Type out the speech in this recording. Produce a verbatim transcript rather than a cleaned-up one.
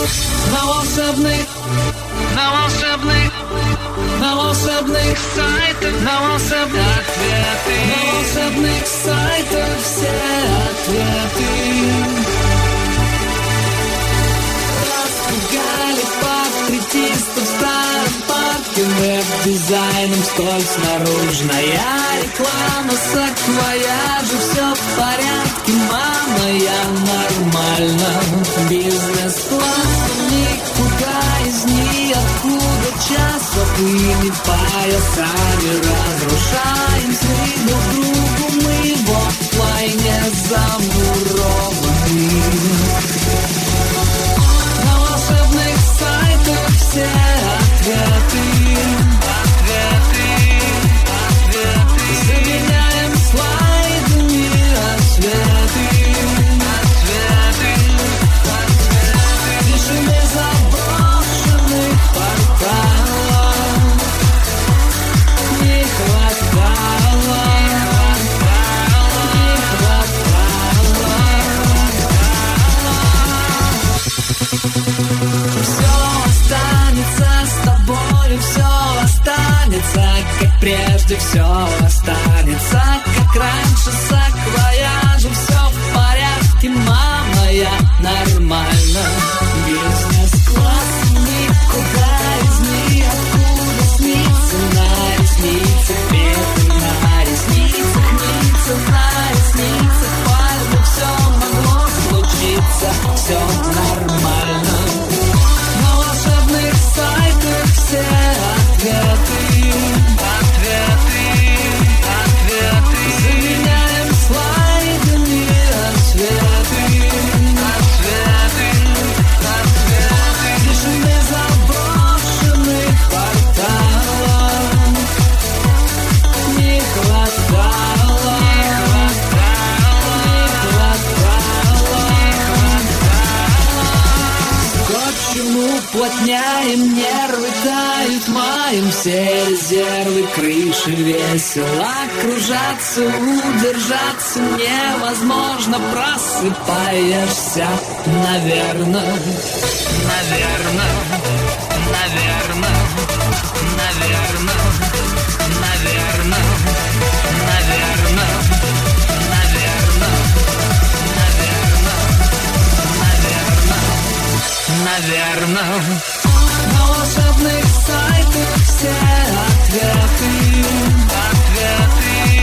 На волшебных, на волшебных, на волшебных сайтах, на волшебных ответы, на волшебных сайтах все ответы. Распугали портретистов в старом парке, веб-дизайном скользь наружная реклама, саквояжи, все в порядке, мама, я нормально. Бизнес-классом никуда из ниоткуда, часовыми поясами разрушаем сны друг другу, мы в оффлайне замурованы. На волшебных сайтах все ответы, ответы, ответы. Заменяем слайдами рассветы, ответы, ответы. Пишем из заброшенных порталов. Не хватало, не хватало, все останется с тобой, все останется, как прежде, все останется, как раньше, саквояжи, все в порядке, мама, я нормально. Бизнес-класс никуда из ниоткуда, снится на ресницах, ветры на ресницах, снится на ресницах, пальмы, все могло случиться, все нормально. На волшебных сайтах все ответы, ответы, ответы. Заменяем слайдами рассветы, ответы, ответы. Пишем из заброшенных порталов. Не хватало, не хватало, не хватало. Скотчем уплотняем нервы, тают маем все резервы, крыши весело кружатся, удержаться невозможно, просыпаешься, наверное, наверное, наверное, наверное, наверное, наверное, наверное, наверное, наверное. На волшебных сайтах все ответы, ответы.